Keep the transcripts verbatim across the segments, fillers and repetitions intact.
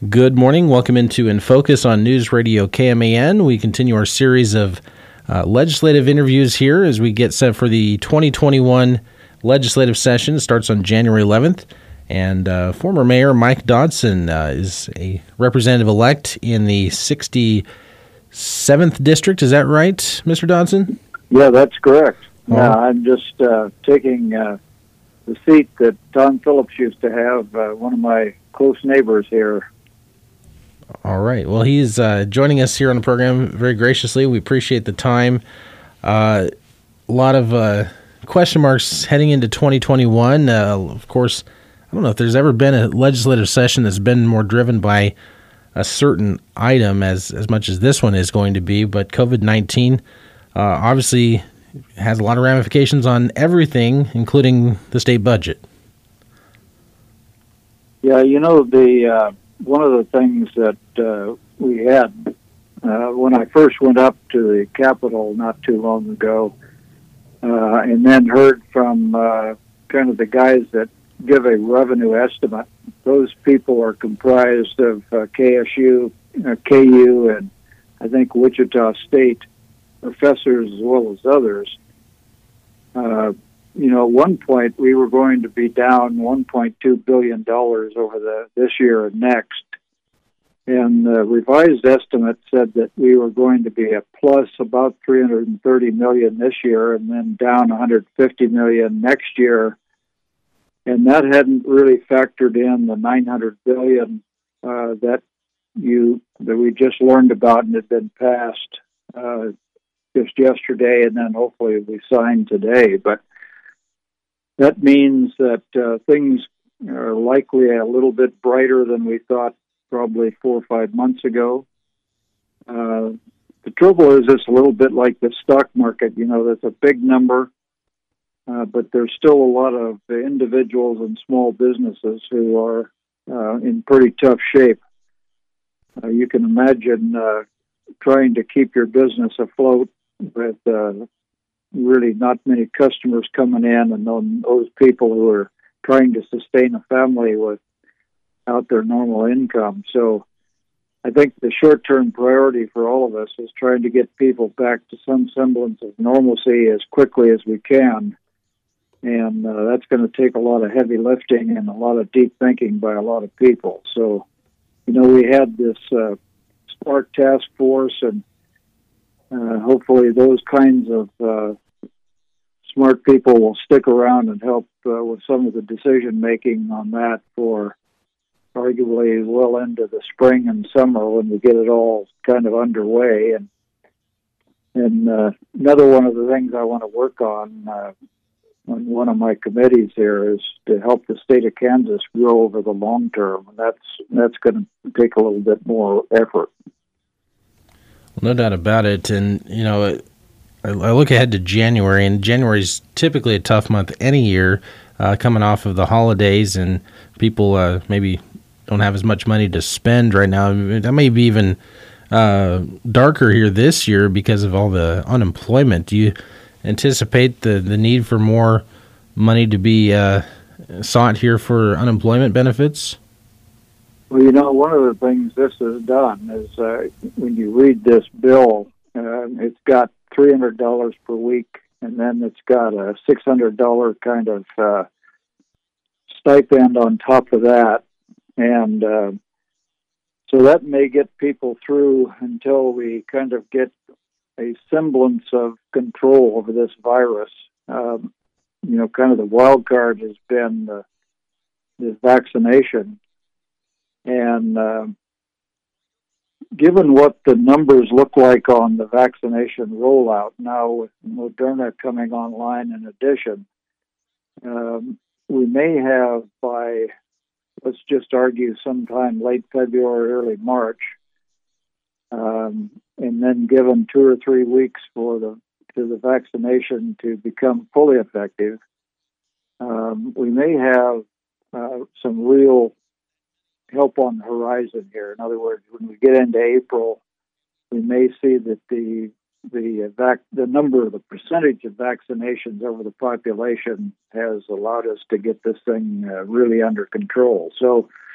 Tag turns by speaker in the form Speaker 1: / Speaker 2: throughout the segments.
Speaker 1: Good morning. Welcome into In Focus on News Radio K M A N. We continue our series of uh, legislative interviews here as we get set for the twenty twenty-one legislative session. It starts on January eleventh. And uh, former Mayor Mike Dodson uh, is a representative-elect in the sixty-seventh District. Is that right, Mister Dodson?
Speaker 2: Yeah, that's correct.
Speaker 1: Oh.
Speaker 2: Yeah, I'm just uh, taking uh, the seat that Don Phillips used to have, uh, one of my close neighbors here.
Speaker 1: All right. Well, he's uh, joining us here on the program very graciously. We appreciate the time. Uh, a lot of uh, question marks heading into twenty twenty-one. Uh, of course, I don't know if there's ever been a legislative session that's been more driven by a certain item as, as much as this one is going to be, but COVID nineteen uh, obviously has a lot of ramifications on everything, including the state budget.
Speaker 2: Yeah, you know, the uh, one of the things that uh, we had uh, when I first went up to the Capitol not too long ago, uh, and then heard from uh, kind of the guys that give a revenue estimate. Those people are comprised of uh, K S U, uh, K U, and I think Wichita State professors as well as others. Uh, you know, at one point we were going to be down one point two billion dollars over the this year and next. And the revised estimate said that we were going to be a plus about three hundred thirty million dollars this year and then down one hundred fifty million dollars next year. And that hadn't really factored in the nine hundred billion dollars uh, that you that we just learned about and had been passed uh, just yesterday, and then hopefully we signed today. But that means that uh, things are likely a little bit brighter than we thought probably four or five months ago. Uh, the trouble is it's a little bit like the stock market. You know, that's a big number. Uh, but there's still a lot of individuals and small businesses who are uh, in pretty tough shape. Uh, you can imagine uh, trying to keep your business afloat with uh, really not many customers coming in, and those people who are trying to sustain a family without their normal income. So I think the short-term priority for all of us is trying to get people back to some semblance of normalcy as quickly as we can. And uh, that's going to take a lot of heavy lifting and a lot of deep thinking by a lot of people. So, you know, we had this uh, SPARK task force, and uh, hopefully those kinds of uh, smart people will stick around and help uh, with some of the decision-making on that for arguably well into the spring and summer when we get it all kind of underway. And, and uh, another one of the things I want to work on uh, on one of my committees here is to help the state of Kansas grow over the long term. And that's that's going to take a little bit more effort.
Speaker 1: Well, no doubt about it. And, you know, I, I look ahead to January, and January is typically a tough month any year, uh, coming off of the holidays, and people uh, maybe don't have as much money to spend right now. That may be even uh, darker here this year because of all the unemployment. Do you anticipate the, the need for more money to be uh, sought here for unemployment benefits?
Speaker 2: Well, you know, one of the things this has done is uh, when you read this bill, uh, it's got three hundred dollars per week, and then it's got a six hundred dollars kind of uh, stipend on top of that. And uh, so that may get people through until we kind of get a semblance of control over this virus. Um, you know, kind of the wild card has been the, the vaccination. And uh, given what the numbers look like on the vaccination rollout now with Moderna coming online in addition, um, we may have by, let's just argue, sometime late February, early March, um, and then given two or three weeks for the to the vaccination to become fully effective, um, we may have uh, some real help on the horizon here. In other words, when we get into April, we may see that the the vac the number, the percentage of vaccinations over the population has allowed us to get this thing uh, really under control. So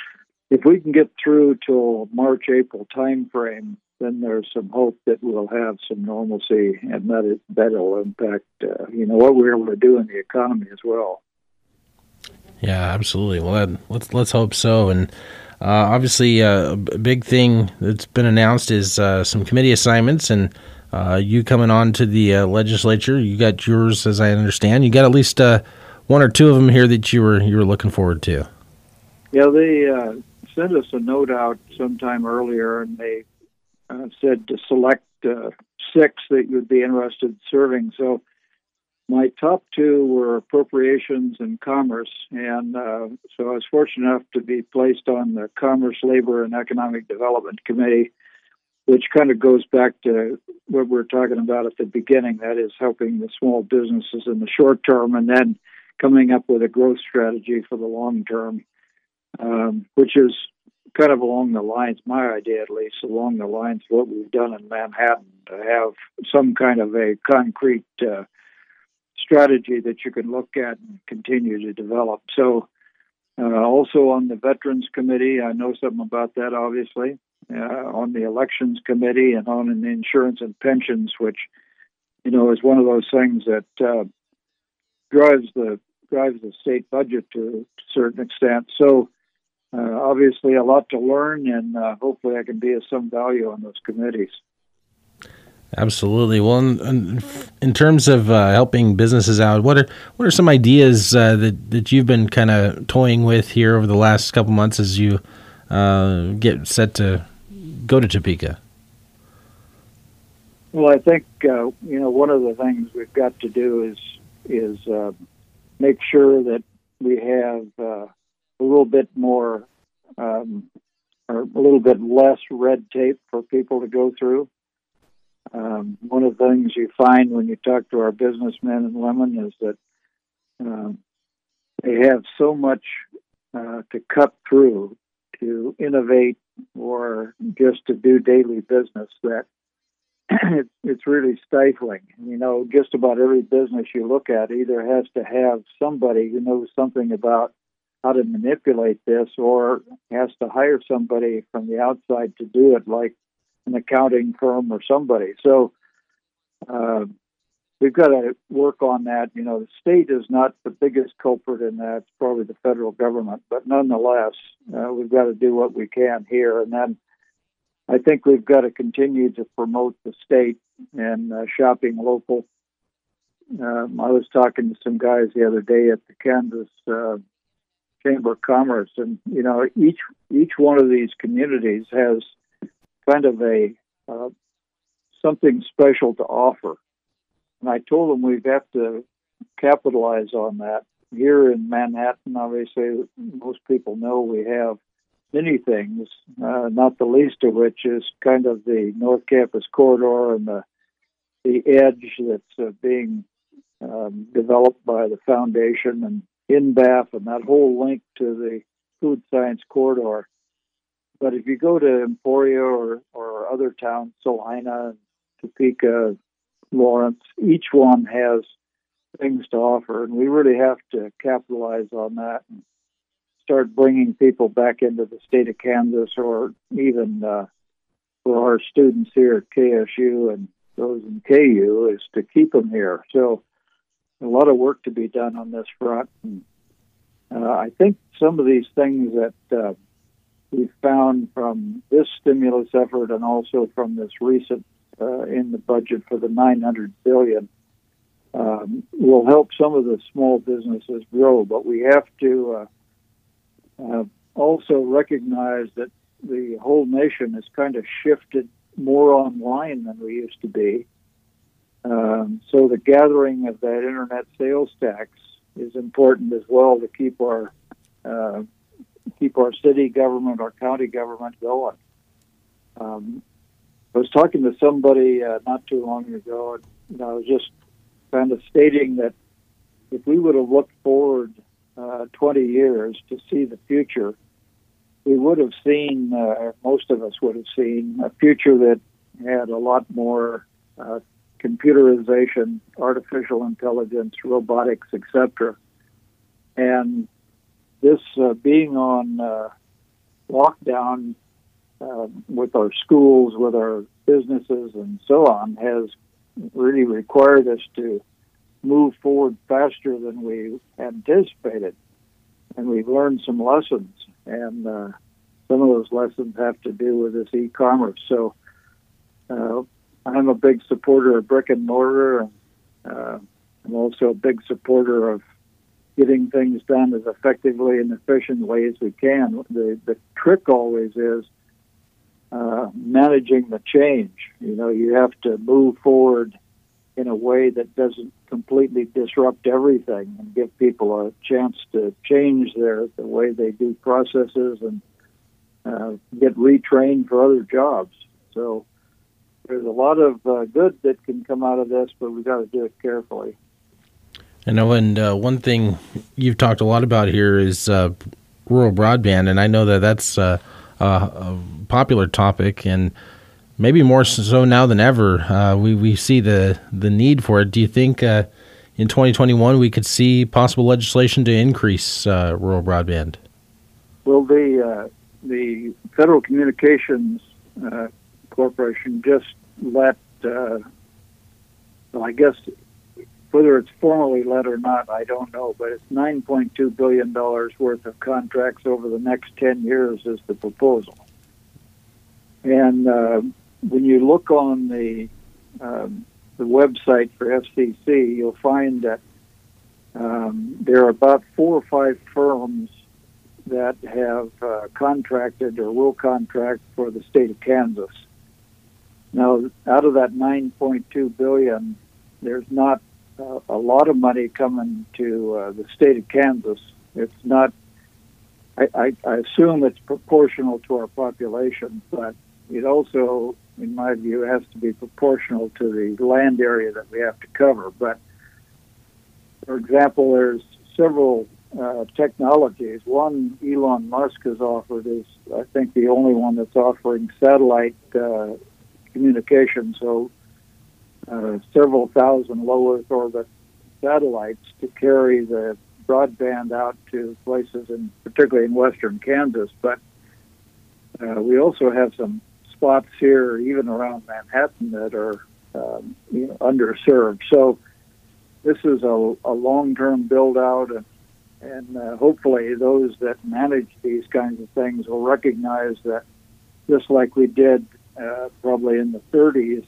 Speaker 2: if we can get through till March, April timeframe, then there's some hope that we'll have some normalcy, and that it, that'll impact, uh, you know, what we're able to do in the economy as well.
Speaker 1: Yeah, absolutely. Well, that, let's let's hope so. And uh, obviously, uh, a big thing that's been announced is uh, some committee assignments, and uh, you coming on to the uh, legislature. You got yours, as I understand. You got at least uh, one or two of them here that you were you were looking forward to.
Speaker 2: Yeah, they uh, sent us a note out sometime earlier, and they uh, said to select uh, six that you'd be interested in serving. So my top two were appropriations and commerce, and uh, so I was fortunate enough to be placed on the Commerce, Labor, and Economic Development Committee, which kind of goes back to what we were talking about at the beginning, that is helping the small businesses in the short term and then coming up with a growth strategy for the long term, um, which is kind of along the lines, my idea at least, along the lines of what we've done in Manhattan, to have some kind of a concrete uh, strategy that you can look at and continue to develop. So uh, also on the Veterans Committee, I know something about that, obviously, uh, on the Elections Committee and on the Insurance and Pensions, which, you know, is one of those things that uh, drives the drives the state budget to a certain extent. So uh, obviously a lot to learn, and uh, hopefully I can be of some value on those committees.
Speaker 1: Absolutely. Well, in, in terms of uh, helping businesses out, what are what are some ideas uh, that that you've been kind of toying with here over the last couple months as you uh, get set to go to Topeka?
Speaker 2: Well, I think uh, you know, one of the things we've got to do is is uh, make sure that we have uh, a little bit more um, or a little bit less red tape for people to go through. Um, one of the things you find when you talk to our businessmen in Lemon is that um, they have so much uh, to cut through to innovate or just to do daily business that it's, it's really stifling. You know, just about every business you look at either has to have somebody who knows something about how to manipulate this, or has to hire somebody from the outside to do it, like an accounting firm or somebody. So uh, we've got to work on that. You know, the state is not the biggest culprit in that. It's probably the federal government. But nonetheless, uh, we've got to do what we can here. And then I think we've got to continue to promote the state and uh, shopping local. Um, I was talking to some guys the other day at the Kansas uh, Chamber of Commerce, and, you know, each each one of these communities has kind of a uh, something special to offer. And I told them we have to capitalize on that. Here in Manhattan, obviously, most people know we have many things, uh, not the least of which is kind of the North Campus corridor and the the edge that's uh, being um, developed by the foundation and in Bath, and that whole link to the food science corridor. But if you go to Emporia or, or other towns, Salina, Topeka, Lawrence, each one has things to offer, and we really have to capitalize on that and start bringing people back into the state of Kansas, or even uh, for our students here at K S U and those in K U, is to keep them here. So a lot of work to be done on this front. And, uh, I think some of these things that uh, we found from this stimulus effort and also from this recent uh, in the budget for the nine hundred billion dollars um, will help some of the small businesses grow. But we have to uh, uh, also recognize that the whole nation has kind of shifted more online than we used to be. Um, so the gathering of that internet sales tax is important as well to keep our uh, keep our city government, our county government going. Um, I was talking to somebody uh, not too long ago, and you know, I was just kind of stating that if we would have looked forward uh, twenty years to see the future, we would have seen, uh, most of us would have seen, a future that had a lot more uh, computerization, artificial intelligence, robotics, et cetera. And this uh, being on uh, lockdown uh, with our schools, with our businesses, and so on, has really required us to move forward faster than we anticipated. And we've learned some lessons, and uh, some of those lessons have to do with this e-commerce. So uh, I'm a big supporter of brick and mortar, and uh, I'm also a big supporter of getting things done as effectively and efficiently as we can. The, the trick always is uh, managing the change. You know, you have to move forward in a way that doesn't completely disrupt everything and give people a chance to change their the way they do processes and uh, get retrained for other jobs. So there's a lot of uh, good that can come out of this, but we've got to do it carefully.
Speaker 1: I know, and uh, one thing you've talked a lot about here is uh, rural broadband, and I know that that's uh, a, a popular topic, and maybe more so now than ever. Uh, we, we see the, the need for it. Do you think uh, in twenty twenty-one we could see possible legislation to increase uh, rural broadband?
Speaker 2: Well, the uh, the Federal Communications uh, Corporation just let, uh, well, I guess, whether it's formally let or not, I don't know, but it's nine point two billion dollars worth of contracts over the next ten years is the proposal. And uh, when you look on the um, the website for F C C, you'll find that um, there are about four or five firms that have uh, contracted or will contract for the state of Kansas. Now, out of that nine point two billion dollars, there's not uh, a lot of money coming to uh, the state of Kansas. It's not. I, I, I assume it's proportional to our population, but it also, in my view, has to be proportional to the land area that we have to cover. But, for example, there's several uh, technologies. One Elon Musk has offered is, I think, the only one that's offering satellite uh, communication, so uh, several thousand low Earth orbit satellites to carry the broadband out to places, in, particularly in western Kansas. But uh, we also have some spots here, even around Manhattan, that are um, you know, underserved. So this is a, a long-term build-out, and, and uh, hopefully those that manage these kinds of things will recognize that, just like we did uh, probably in the thirties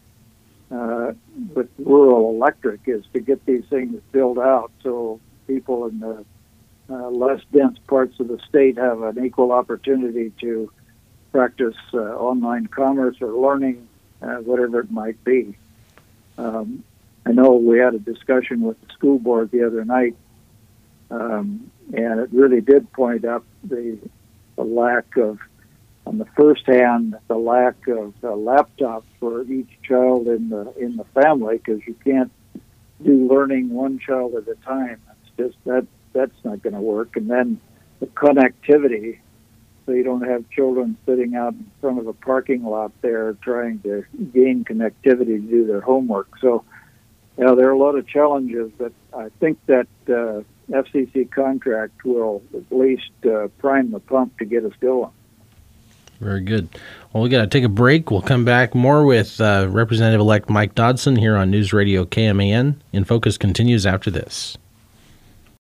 Speaker 2: uh, with rural electric, is to get these things built out so people in the uh, less dense parts of the state have an equal opportunity to practice uh, online commerce or learning, uh, whatever it might be. Um, I know we had a discussion with the school board the other night, um, and it really did point up the, the lack of, on the first hand, the lack of uh, laptops for each child in the in the family, because you can't do learning one child at a time. It's just that that's not going to work. And then the connectivity, so you don't have children sitting out in front of a parking lot there trying to gain connectivity to do their homework. So, you know, there are a lot of challenges, but I think that uh, F C C contract will at least uh, prime the pump to get us going.
Speaker 1: Very good. Well, we got to take a break. We'll come back more with uh, Representative-elect Mike Dodson here on News Radio K M A N. In Focus continues after this.